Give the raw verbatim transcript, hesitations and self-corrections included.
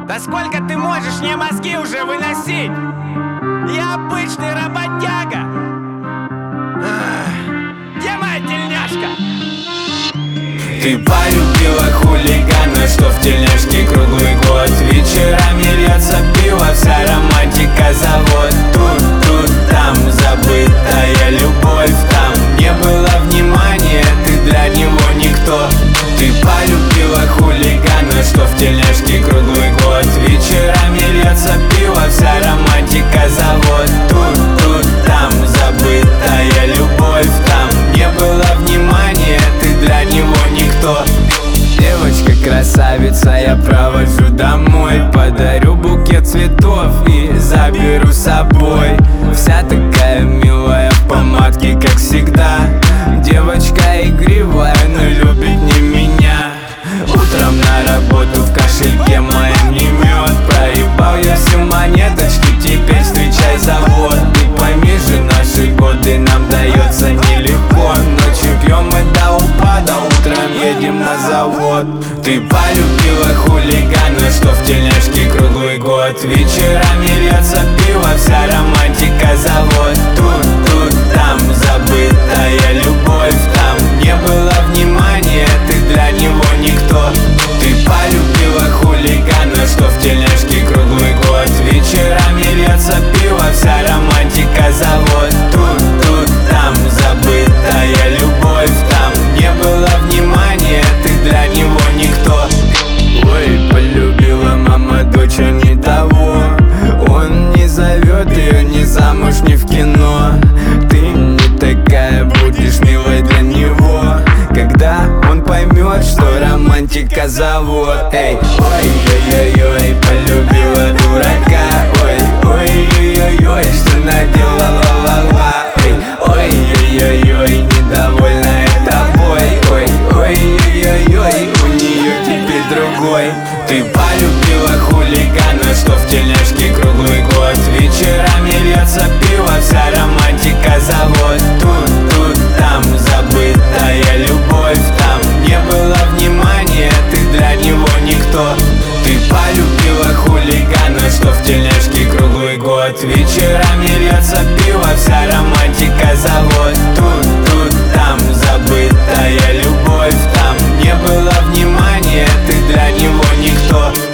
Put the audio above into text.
Да сколько ты можешь мне мозги уже выносить? Я обычный работяга. Ах, где моя тельняшка? Ты полюбила хулигана, что в тельняшке круглый год. Вечерами льется пиво, вся романтика завод. Тут, тут, там забытая любовь, там не было внимания, ты для него никто. Ты полюбила хулигана, что в тельняшке круглый год. Вечерами льется пиво, вся романтика завод. Тут, тут, там забытая любовь, там не было внимания, ты для него никто. Девочка красавица, я провожу домой. Подарю букет цветов и заберу с собой. Вся такая милая в помадке, как всегда. Девочка игривая, но любит не меня. Утром на работу в кошельке моем не мед. Проебал я все монеточки, теперь встречай завод. Ты пойми же, наши годы нам дается нелегко. Ночью пьем мы до упада, утром едем на завод. Ты полюбила хулигана, что в тельняшке круглый год. Вечерами льется пиво, вся романтика завод. Тут, тут, там забытая любовь, там не было внимания, ты для него никто. Ты полюбила хулигана, что в тельняшке круглый год. Вечерами льется пиво, вся романтика завод. Тут, тут, там забытая любовь, там не было внимания, ты для него никто. Ой, полюбила мама дочь, а не того. Он не зовет ее ни замуж, ни в кино. Ты не такая будешь милой для него, когда он поймет, что романтика завод. Эй, ой-ой-ой-ой, полюбила дурака. Ой-ой-ой-ой, что наделала ла-ла. Эй, ой-ой-ой-ой, недовольная тобой. Ой-ой-ой-ой, у нее теперь другой. Ты полюбила хулигана, что в тельняшке круглый год. Вечерами льется пиво, вся романтика завод. Тут, тут, там забытая любовь, там не было внимания, ты для него никто. Ты полюбила хулигана, что в тельняшке круглый год. Вечерами льется пиво, вся романтика завод. Тут, тут, там забытая любовь, там не было внимания, ты для него никто.